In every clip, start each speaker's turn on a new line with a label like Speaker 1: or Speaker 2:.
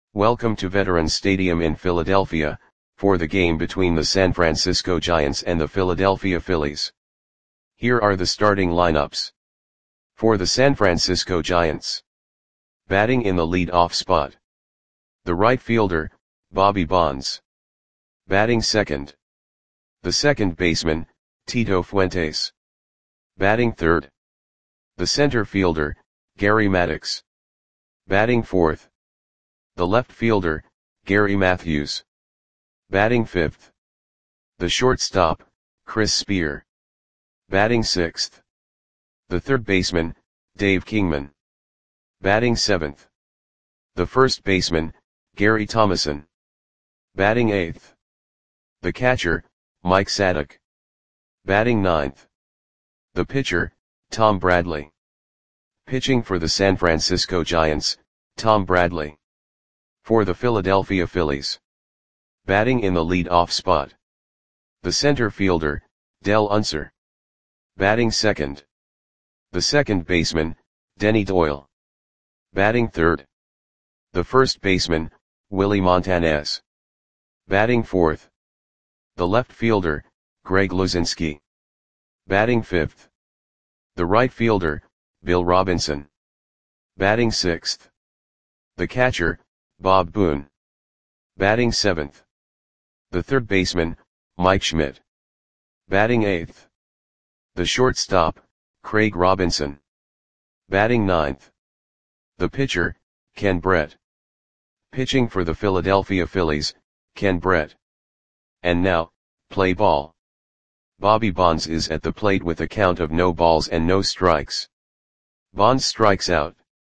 Speaker 1: Welcome to Veterans Stadium in Philadelphia, for the game between the San Francisco Giants and the Philadelphia Phillies. Here are the starting lineups. For the San Francisco Giants. Batting in the lead-off spot. The right fielder, Bobby Bonds. Batting second. The second baseman, Tito Fuentes. Batting third. The center fielder, Gary Maddox. Batting fourth. The left fielder, Gary Matthews. Batting fifth. The shortstop, Chris Spear. Batting sixth. The third baseman, Dave Kingman. Batting seventh. The first baseman, Gary Thomasson. Batting eighth. The catcher, Mike Sadek. Batting ninth. The pitcher, Tom Bradley. Pitching for the San Francisco Giants, Tom Bradley. For the Philadelphia Phillies. Batting in the lead-off spot. The center fielder, Dell Unser. Batting second. The second baseman, Denny Doyle. Batting third. The first baseman, Willie Montanez. Batting fourth. The left fielder, Greg Luzinski. Batting fifth. The right fielder, Bill Robinson. Batting sixth. The catcher, Bob Boone. Batting seventh. The third baseman, Mike Schmidt. Batting eighth. The shortstop, Craig Robinson. Batting ninth. The pitcher, Ken Brett. Pitching for the Philadelphia Phillies, Ken Brett. And now, play ball. Bobby Bonds is at the plate with a count of no balls and no strikes. Bonds strikes out.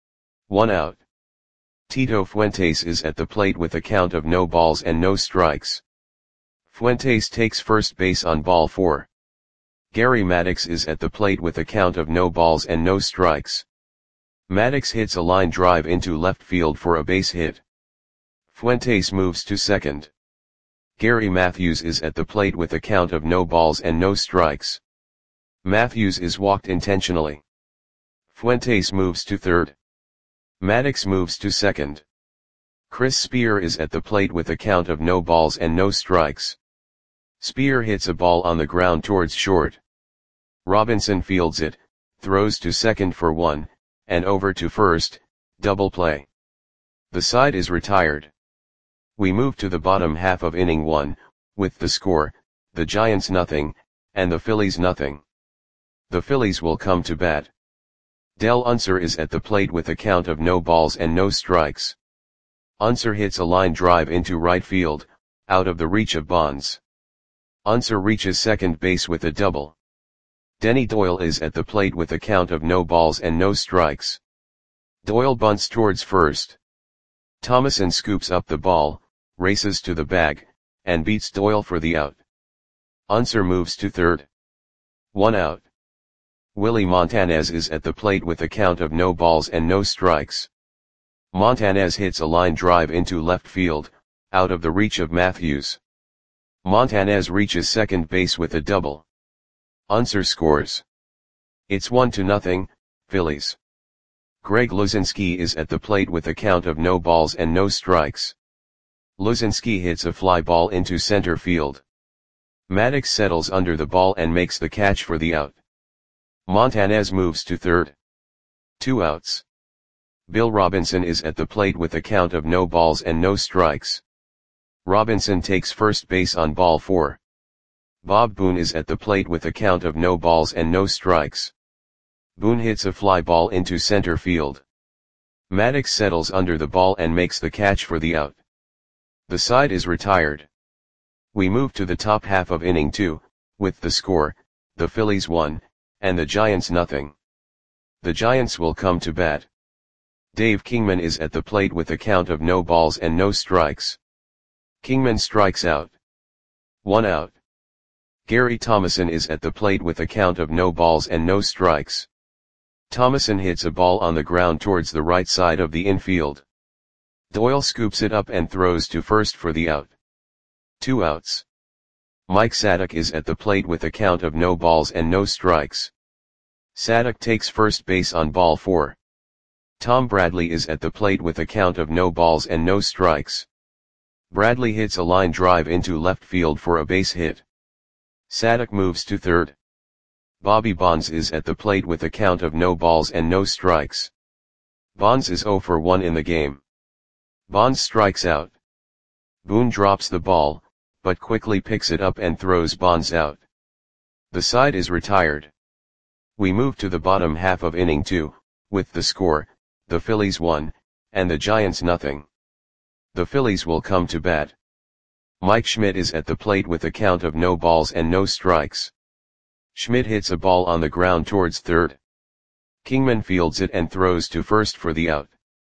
Speaker 1: 1 out. Tito Fuentes is at the plate with a count of no balls and no strikes. Fuentes takes first base on ball 4. Gary Maddox is at the plate with a count of no balls and no strikes. Maddox hits a line drive into left field for a base hit. Fuentes moves to second. Gary Matthews is at the plate with a count of no balls and no strikes. Matthews is walked intentionally. Fuentes moves to third. Maddox moves to second. Chris Spear is at the plate with a count of no balls and no strikes. Spear hits a ball on the ground towards short. Robinson fields it, throws to second for 1, and over to first, double play. The side is retired. We move to the bottom half of inning 1, with the score, the Giants nothing, and the Phillies nothing. The Phillies will come to bat. Dell Unser is at the plate with a count of no balls and no strikes. Unser hits a line drive into right field, out of the reach of Bonds. Unser reaches second base with a double. Denny Doyle is at the plate with a count of no balls and no strikes. Doyle bunts towards first. Thomasson scoops up the ball, races to the bag, and beats Doyle for the out. Unser moves to third. 1 out. Willie Montanez is at the plate with a count of no balls and no strikes. Montanez hits a line drive into left field, out of the reach of Matthews. Montanez reaches second base with a double. Unser scores. It's 1-0, Phillies. Greg Luzinski is at the plate with a count of no balls and no strikes. Luzinski hits a fly ball into center field. Maddox settles under the ball and makes the catch for the out. Montanez moves to third. 2 outs. Bill Robinson is at the plate with a count of no balls and no strikes. Robinson takes first base on ball 4. Bob Boone is at the plate with a count of no balls and no strikes. Boone hits a fly ball into center field. Maddox settles under the ball and makes the catch for the out. The side is retired. We move to the top half of inning 2, with the score, the Phillies 1, and the Giants nothing. The Giants will come to bat. Dave Kingman is at the plate with a count of no balls and no strikes. Kingman strikes out. 1 out. Gary Thomasson is at the plate with a count of no balls and no strikes. Thomasson hits a ball on the ground towards the right side of the infield. Doyle scoops it up and throws to first for the out. 2 outs. Mike Sadek is at the plate with a count of no balls and no strikes. Sadek takes first base on ball 4. Tom Bradley is at the plate with a count of no balls and no strikes. Bradley hits a line drive into left field for a base hit. Sadek moves to third. Bobby Bonds is at the plate with a count of no balls and no strikes. Bonds is 0 for 1 in the game. Bonds strikes out. Boone drops the ball, but quickly picks it up and throws Bonds out. The side is retired. We move to the bottom half of inning 2, with the score, the Phillies 1, and the Giants nothing. The Phillies will come to bat. Mike Schmidt is at the plate with a count of no balls and no strikes. Schmidt hits a ball on the ground towards third. Kingman fields it and throws to first for the out.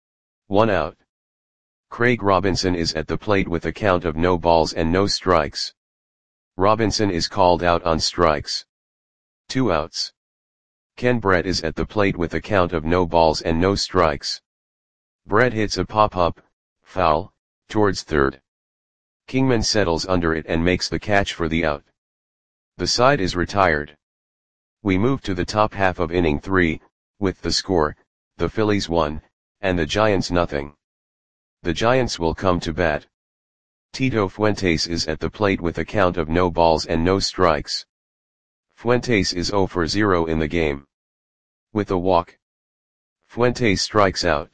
Speaker 1: 1 out. Craig Robinson is at the plate with a count of no balls and no strikes. Robinson is called out on strikes. 2 outs. Ken Brett is at the plate with a count of no balls and no strikes. Brett hits a pop-up, foul, towards third. Kingman settles under it and makes the catch for the out. The side is retired. We move to the top half of inning 3, with the score, the Phillies 1, and the Giants nothing. The Giants will come to bat. Tito Fuentes is at the plate with a count of no balls and no strikes. Fuentes is 0 for 0 in the game. With a walk. Fuentes strikes out.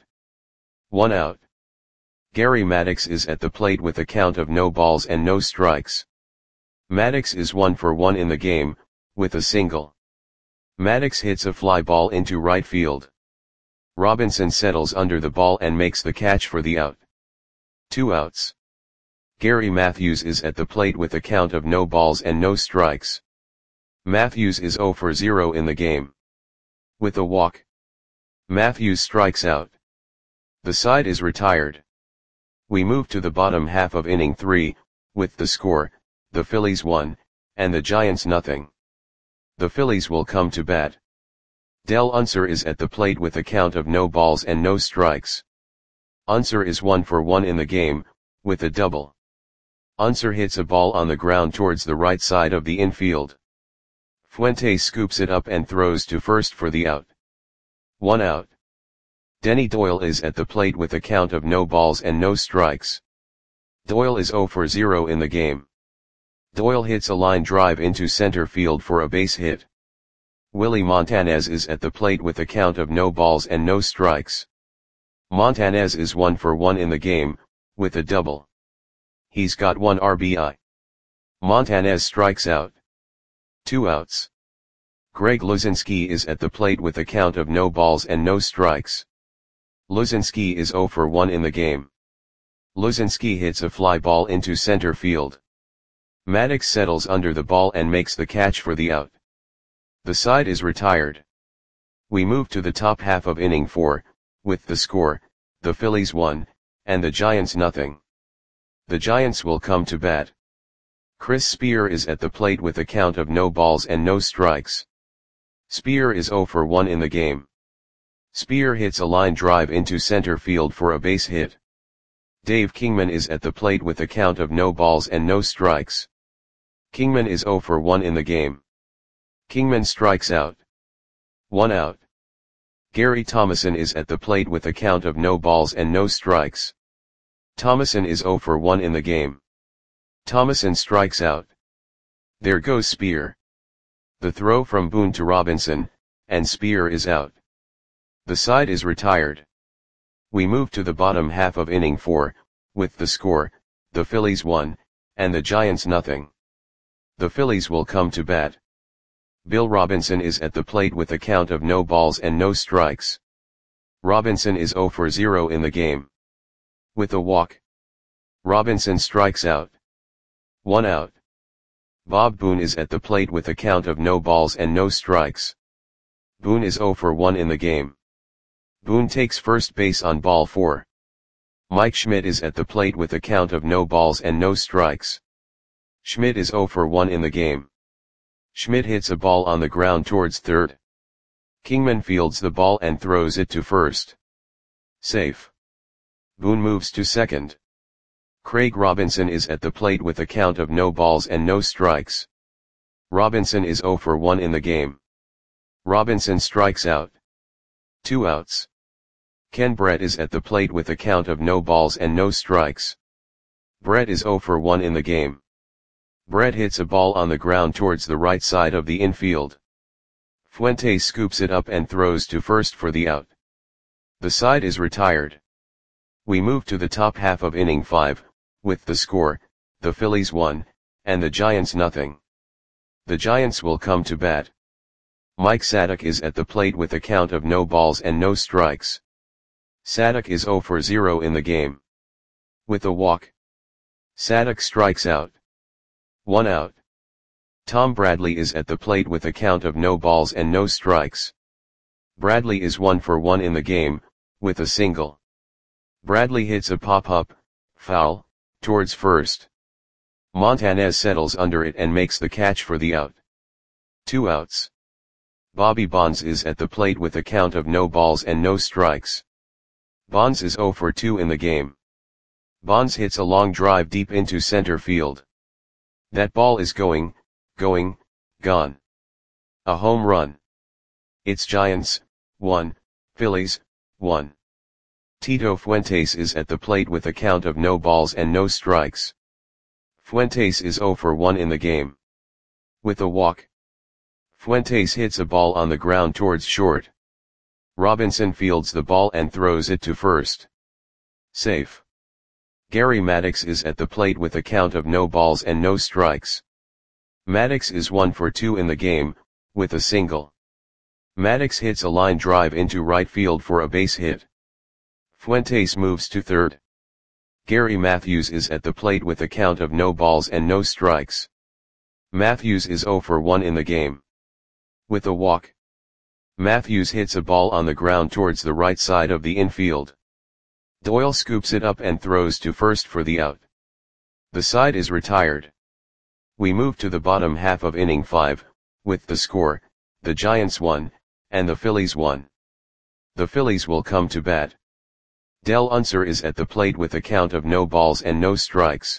Speaker 1: 1 out. Gary Maddox is at the plate with a count of no balls and no strikes. Maddox is 1 for 1 in the game, with a single. Maddox hits a fly ball into right field. Robinson settles under the ball and makes the catch for the out. 2 outs. Gary Matthews is at the plate with a count of no balls and no strikes. Matthews is 0 for 0 in the game. With a walk. Matthews strikes out. The side is retired. We move to the bottom half of inning 3, with the score, the Phillies 1, and the Giants nothing. The Phillies will come to bat. Del Unser is at the plate with a count of no balls and no strikes. Unser is 1 for 1 in the game, with a double. Unser hits a ball on the ground towards the right side of the infield. Fuentes scoops it up and throws to first for the out. 1 out. Denny Doyle is at the plate with a count of no balls and no strikes. Doyle is 0 for 0 in the game. Doyle hits a line drive into center field for a base hit. Willie Montanez is at the plate with a count of no balls and no strikes. Montanez is 1 for 1 in the game, with a double. He's got 1 RBI. Montanez strikes out. 2 outs. Greg Luzinski is at the plate with a count of no balls and no strikes. Luzinski is 0 for 1 in the game. Luzinski hits a fly ball into center field. Maddox settles under the ball and makes the catch for the out. The side is retired. We move to the top half of inning 4, with the score, the Phillies 1, and the Giants nothing. The Giants will come to bat. Chris Spear is at the plate with a count of no balls and no strikes. Spear is 0 for 1 in the game. Spear hits a line drive into center field for a base hit. Dave Kingman is at the plate with a count of no balls and no strikes. Kingman is 0 for 1 in the game. Kingman strikes out. 1 out. Gary Thomason is at the plate with a count of no balls and no strikes. Thomason is 0 for 1 in the game. Thomason strikes out. There goes Spear. The throw from Boone to Robinson, and Spear is out. The side is retired. We move to the bottom half of inning 4, with the score, the Phillies 1, and the Giants nothing. The Phillies will come to bat. Bill Robinson is at the plate with a count of no balls and no strikes. Robinson is 0 for 0 in the game. With a walk. Robinson strikes out. 1 out. Bob Boone is at the plate with a count of no balls and no strikes. Boone is 0 for 1 in the game. Boone takes first base on ball 4. Mike Schmidt is at the plate with a count of no balls and no strikes. Schmidt is 0 for 1 in the game. Schmidt hits a ball on the ground towards third. Kingman fields the ball and throws it to first. Safe. Boone moves to second. Craig Robinson is at the plate with a count of no balls and no strikes. Robinson is 0 for 1 in the game. Robinson strikes out. 2 outs. Ken Brett is at the plate with a count of no balls and no strikes. Brett is 0 for 1 in the game. Brett hits a ball on the ground towards the right side of the infield. Fuentes scoops it up and throws to first for the out. The side is retired. We move to the top half of inning 5, with the score, the Phillies 1, and the Giants nothing. The Giants will come to bat. Mike Sadek is at the plate with a count of no balls and no strikes. Sadek is 0 for 0 in the game. With a walk, Sadek strikes out. 1 out. Tom Bradley is at the plate with a count of no balls and no strikes. Bradley is 1 for 1 in the game, with a single. Bradley hits a pop-up, foul, towards first. Montanez settles under it and makes the catch for the out. 2 outs. Bobby Bonds is at the plate with a count of no balls and no strikes. Bonds is 0 for 2 in the game. Bonds hits a long drive deep into center field. That ball is going, gone. A home run. It's Giants, 1, Phillies, 1. Tito Fuentes is at the plate with a count of no balls and no strikes. Fuentes is 0 for 1 in the game. With a walk, Fuentes hits a ball on the ground towards short. Robinson fields the ball and throws it to first. Safe. Gary Maddox is at the plate with a count of no balls and no strikes. Maddox is 1 for 2 in the game, with a single. Maddox hits a line drive into right field for a base hit. Fuentes moves to third. Gary Matthews is at the plate with a count of no balls and no strikes. Matthews is 0 for 1 in the game. With a walk, Matthews hits a ball on the ground towards the right side of the infield. Doyle scoops it up and throws to first for the out. The side is retired. We move to the bottom half of inning 5, with the score, the Giants 1, and the Phillies 1. The Phillies will come to bat. Del Unser is at the plate with a count of no balls and no strikes.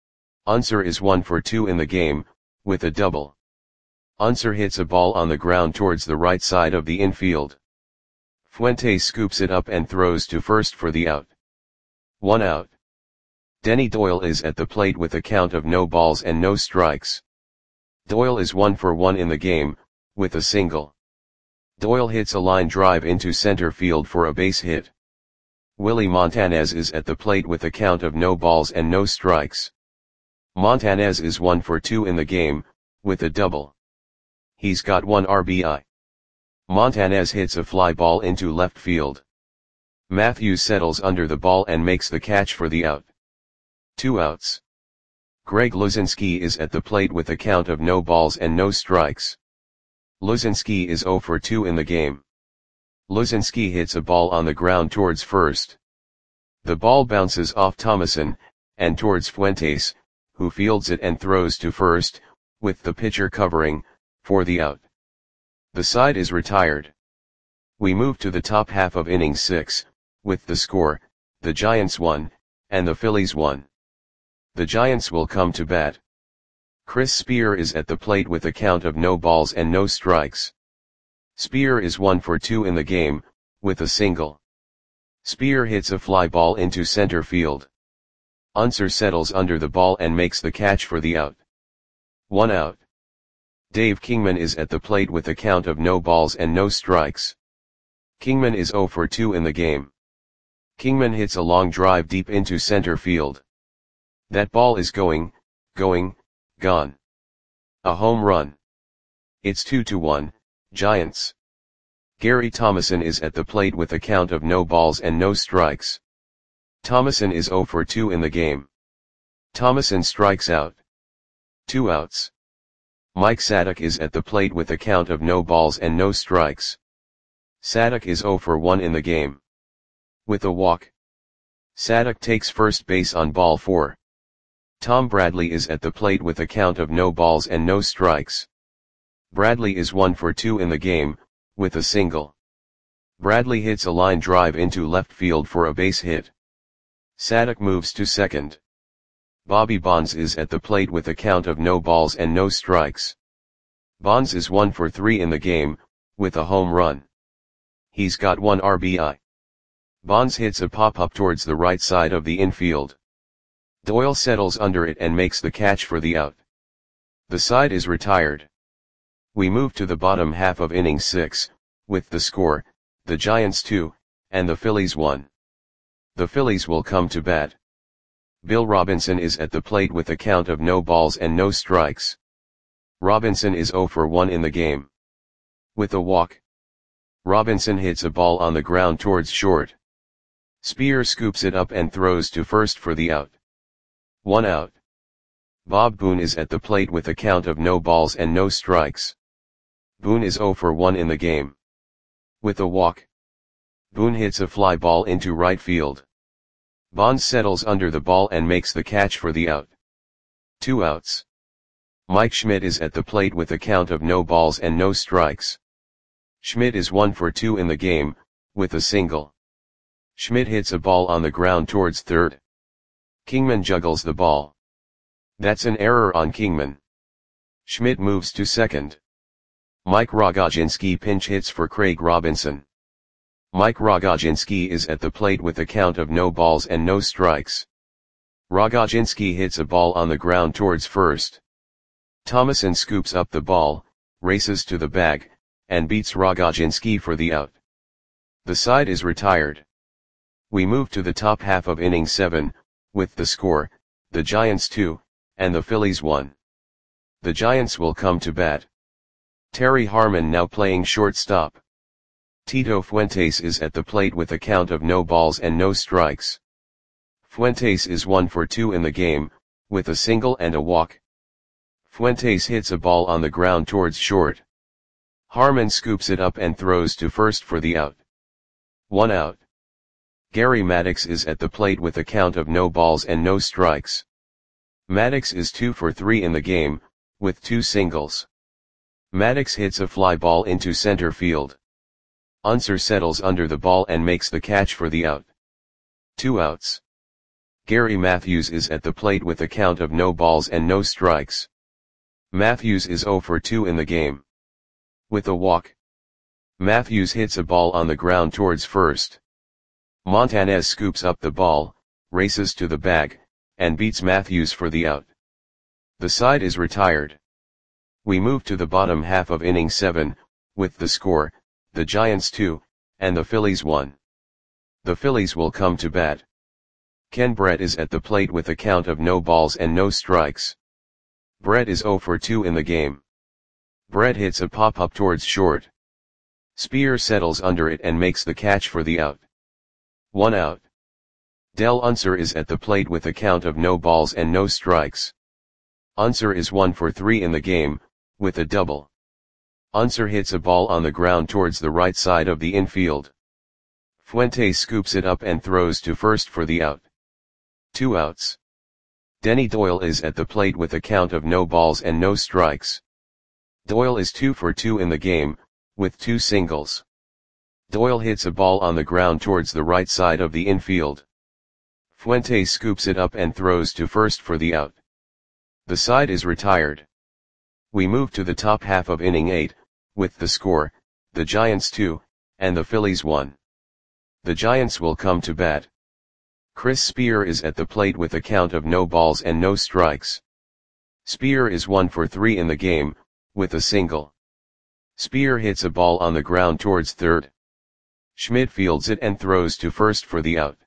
Speaker 1: Unser is 1 for 2 in the game, with a double. Unser hits a ball on the ground towards the right side of the infield. Fuentes scoops it up and throws to first for the out. 1 out. Denny Doyle is at the plate with a count of no balls and no strikes. Doyle is 1 for 1 in the game, with a single. Doyle hits a line drive into center field for a base hit. Willie Montanez is at the plate with a count of no balls and no strikes. Montanez is 1 for 2 in the game, with a double. He's got 1 RBI. Montanez hits a fly ball into left field. Matthews settles under the ball and makes the catch for the out. 2 outs. Greg Luzinski is at the plate with a count of no balls and no strikes. Luzinski is 0 for 2 in the game. Luzinski hits a ball on the ground towards first. The ball bounces off Thomason, and towards Fuentes, who fields it and throws to first, with the pitcher covering, for the out. The side is retired. We move to the top half of inning 6, with the score, the Giants 1, and the Phillies 1. The Giants will come to bat. Chris Spear is at the plate with a count of no balls and no strikes. Spear is 1 for 2 in the game, with a single. Spear hits a fly ball into center field. Unser settles under the ball and makes the catch for the out. 1 out. Dave Kingman is at the plate with a count of no balls and no strikes. Kingman is 0 for 2 in the game. Kingman hits a long drive deep into center field. That ball is going, gone. A home run. It's 2-1, Giants. Gary Thomason is at the plate with a count of no balls and no strikes. Thomason is 0 for 2 in the game. Thomason strikes out. 2 outs. Mike Sadek is at the plate with a count of no balls and no strikes. Sadek is 0 for 1 in the game. With a walk, Sadek takes first base on ball 4. Tom Bradley is at the plate with a count of no balls and no strikes. Bradley is 1 for 2 in the game, with a single. Bradley hits a line drive into left field for a base hit. Sadek moves to second. Bobby Bonds is at the plate with a count of no balls and no strikes. Bonds is 1 for 3 in the game, with a home run. He's got 1 RBI. Bonds hits a pop-up towards the right side of the infield. Doyle settles under it and makes the catch for the out. The side is retired. We move to the bottom half of inning 6, with the score, the Giants 2, and the Phillies 1. The Phillies will come to bat. Bill Robinson is at the plate with a count of no balls and no strikes. Robinson is 0 for 1 in the game. With a walk, Robinson hits a ball on the ground towards short. Spear scoops it up and throws to first for the out. 1 out. Bob Boone is at the plate with a count of no balls and no strikes. Boone is 0 for 1 in the game. With a walk, Boone hits a fly ball into right field. Bonds settles under the ball and makes the catch for the out. 2 outs. Mike Schmidt is at the plate with a count of no balls and no strikes. Schmidt is 1 for 2 in the game, with a single. Schmidt hits a ball on the ground towards third. Kingman juggles the ball. That's an error on Kingman. Schmidt moves to second. Mike Rogozinski pinch hits for Craig Robinson. Mike Rogozinski is at the plate with a count of no balls and no strikes. Rogozinski hits a ball on the ground towards first. Thomason scoops up the ball, races to the bag, and beats Rogozinski for the out. The side is retired. We move to the top half of inning 7, with the score, the Giants 2, and the Phillies 1. The Giants will come to bat. Terry Harmon now playing shortstop. Tito Fuentes is at the plate with a count of no balls and no strikes. Fuentes is 1 for 2 in the game, with a single and a walk. Fuentes hits a ball on the ground towards short. Harmon scoops it up and throws to first for the out. 1 out. Gary Maddox is at the plate with a count of no balls and no strikes. Maddox is 2 for 3 in the game, with 2 singles. Maddox hits a fly ball into center field. Unser settles under the ball and makes the catch for the out. 2 outs. Gary Matthews is at the plate with a count of no balls and no strikes. Matthews is 0 for 2 in the game. With a walk, Matthews hits a ball on the ground towards first. Montanez scoops up the ball, races to the bag, and beats Matthews for the out. The side is retired. We move to the bottom half of inning 7, with the score, the Giants 2, and the Phillies 1. The Phillies will come to bat. Ken Brett is at the plate with a count of no balls and no strikes. Brett is 0 for 2 in the game. Brett hits a pop-up towards short. Spear settles under it and makes the catch for the out. 1 out. Del Unser is at the plate with a count of no balls and no strikes. Unser is 1 for 3 in the game, with a double. Unser hits a ball on the ground towards the right side of the infield. Fuentes scoops it up and throws to first for the out. 2 outs. Denny Doyle is at the plate with a count of no balls and no strikes. Doyle is 2 for 2 in the game, with 2 singles. Doyle hits a ball on the ground towards the right side of the infield. Fuentes scoops it up and throws to first for the out. The side is retired. We move to the top half of inning 8, with the score, the Giants 2, and the Phillies 1. The Giants will come to bat. Chris Spear is at the plate with a count of no balls and no strikes. Spear is 1 for 3 in the game, with a single. Spear hits a ball on the ground towards third. Schmidt fields it and throws to first for the out.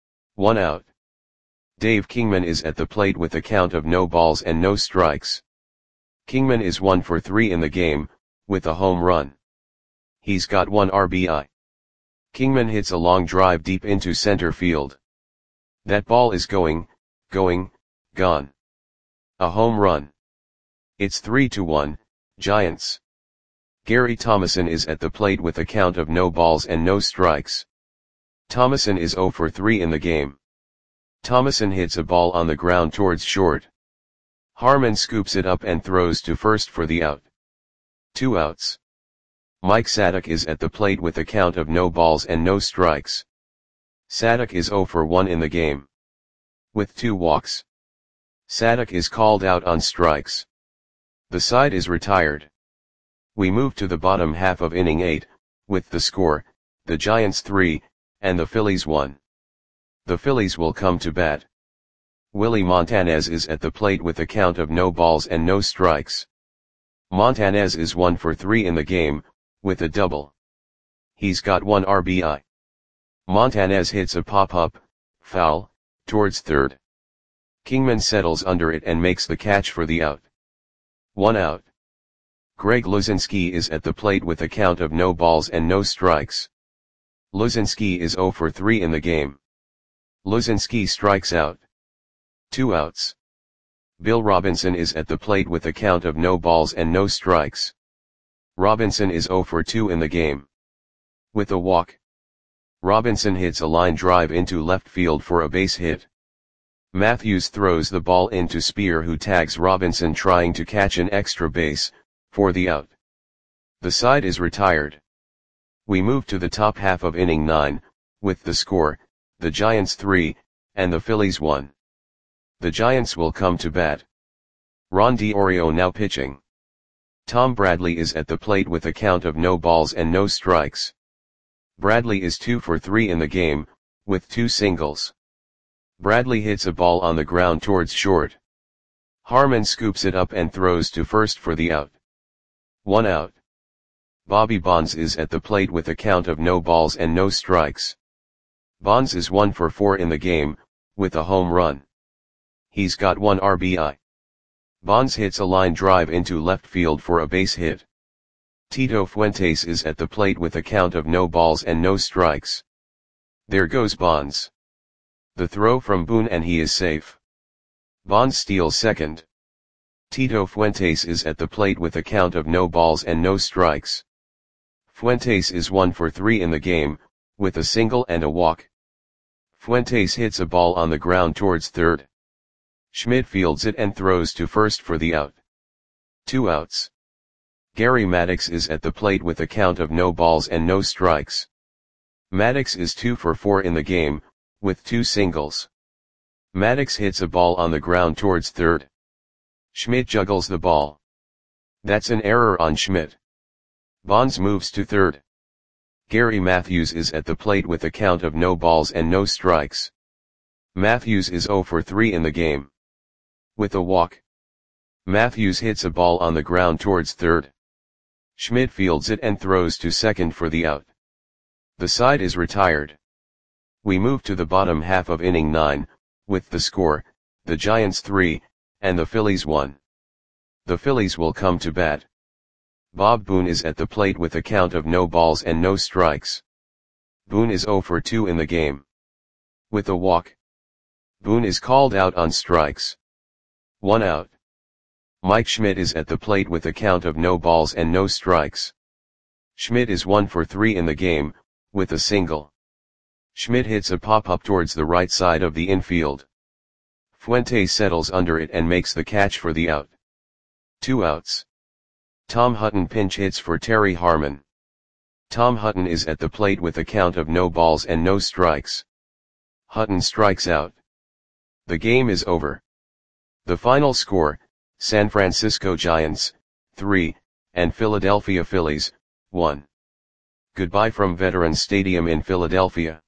Speaker 1: 1 out. Dave Kingman is at the plate with a count of no balls and no strikes. Kingman is 1 for 3 in the game, with a home run. He's got 1 RBI. Kingman hits a long drive deep into center field. That ball is gone. A home run. It's 3-1, Giants. Gary Thomason is at the plate with a count of no balls and no strikes. Thomason is 0 for 3 in the game. Thomason hits a ball on the ground towards short. Harmon scoops it up and throws to first for the out. 2 outs. Mike Sadek is at the plate with a count of no balls and no strikes. Sadek is 0 for 1 in the game. With 2 walks. Sadek is called out on strikes. The side is retired. We move to the bottom half of inning 8, with the score, the Giants 3, and the Phillies 1. The Phillies will come to bat. Willie Montanez is at the plate with a count of no balls and no strikes. Montanez is 1 for 3 in the game, with a double. He's got 1 RBI. Montanez hits a pop-up, foul, towards third. Kingman settles under it and makes the catch for the out. 1 out. Greg Luzinski is at the plate with a count of no balls and no strikes. Luzinski is 0 for 3 in the game. Luzinski strikes out. 2 outs. Bill Robinson is at the plate with a count of no balls and no strikes. Robinson is 0 for 2 in the game. With a walk. Robinson hits a line drive into left field for a base hit. Matthews throws the ball into Spear, who tags Robinson trying to catch an extra base, for the out. The side is retired. We move to the top half of inning 9, with the score, the Giants 3, and the Phillies 1. The Giants will come to bat. Ron DiOrio now pitching. Tom Bradley is at the plate with a count of no balls and no strikes. Bradley is 2 for 3 in the game, with 2 singles. Bradley hits a ball on the ground towards short. Harmon scoops it up and throws to first for the out. 1 out. Bobby Bonds is at the plate with a count of no balls and no strikes. Bonds is 1 for 4 in the game, with a home run. He's got 1 RBI. Bonds hits a line drive into left field for a base hit. Tito Fuentes is at the plate with a count of no balls and no strikes. There goes Bonds. The throw from Boone and he is safe. Bonds steals second. Tito Fuentes is at the plate with a count of no balls and no strikes. Fuentes is 1 for 3 in the game, with a single and a walk. Fuentes hits a ball on the ground towards third. Schmidt fields it and throws to first for the out. 2 outs. Gary Maddox is at the plate with a count of no balls and no strikes. Maddox is 2 for 4 in the game, with 2 singles. Maddox hits a ball on the ground towards third. Schmidt juggles the ball. That's an error on Schmidt. Bonds moves to third. Gary Matthews is at the plate with a count of no balls and no strikes. Matthews is 0 for 3 in the game. With a walk. Matthews hits a ball on the ground towards third. Schmidt fields it and throws to second for the out. The side is retired. We move to the bottom half of inning 9, with the score, the Giants 3, and the Phillies 1. The Phillies will come to bat. Bob Boone is at the plate with a count of no balls and no strikes. Boone is 0 for 2 in the game. With a walk. Boone is called out on strikes. 1 out. Mike Schmidt is at the plate with a count of no balls and no strikes. Schmidt is 1 for 3 in the game, with a single. Schmidt hits a pop-up towards the right side of the infield. Fuentes settles under it and makes the catch for the out. 2 outs. Tom Hutton pinch hits for Terry Harmon. Tom Hutton is at the plate with a count of no balls and no strikes. Hutton strikes out. The game is over. The final score, San Francisco Giants, 3, and Philadelphia Phillies, 1. Goodbye from Veterans Stadium in Philadelphia.